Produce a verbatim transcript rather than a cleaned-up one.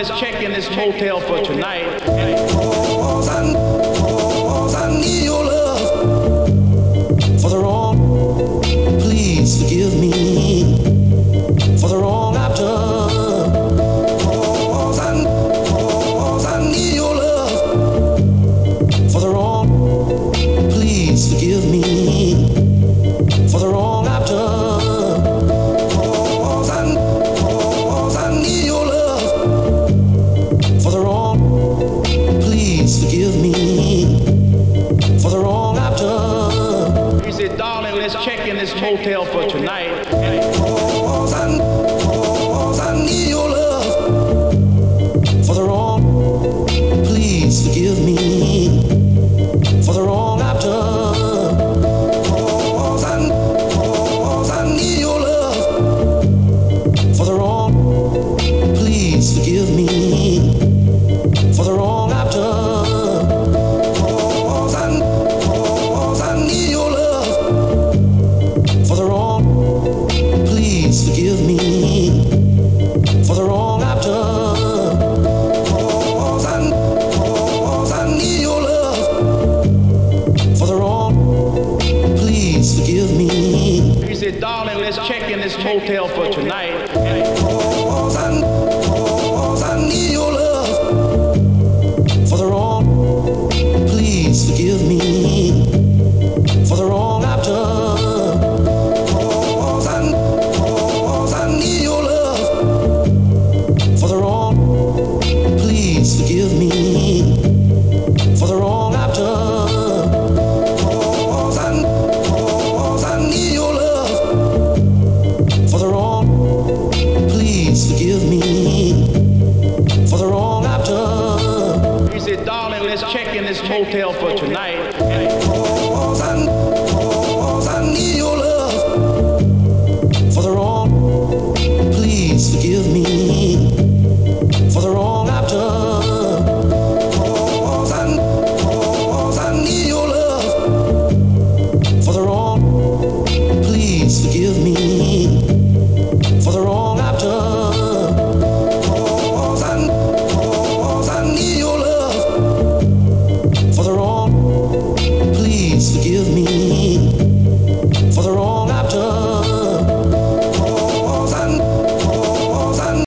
let's check in this motel for tonight. Oh, I, oh, I need your love for the wrong. Please forgive me for the wrong I've done. Oh, I, oh, I need your love for the wrong. Please forgive me for the wrong I've done. Oh, I, oh, I need your love for the wrong. Please forgive me for the wrong I've done. He said, darling, let's check in this motel for tonight. Oh, I, oh, I need your love for the wrong. Please forgive me for the wrong I've done. Oh, I, oh, I need your love for the wrong. Please forgive me for the wrong I've done. Oh, I, oh, I need your love for the wrong. Please forgive me for the wrong I've done. Oh, I, oh, I need your love for the wrong. Please forgive me. He said, darling, let's check in this motel for tonight. Oh, I, oh, I need your love for the wrong. Please forgive me for the wrong I've done. Oh, I, oh, I need your love for the wrong. Please forgive me for the wrong I've done. Oh, I, oh, I need your love for the wrong. Please forgive me for the wrong I've done. He said, darling, let's check in this motel for tonight.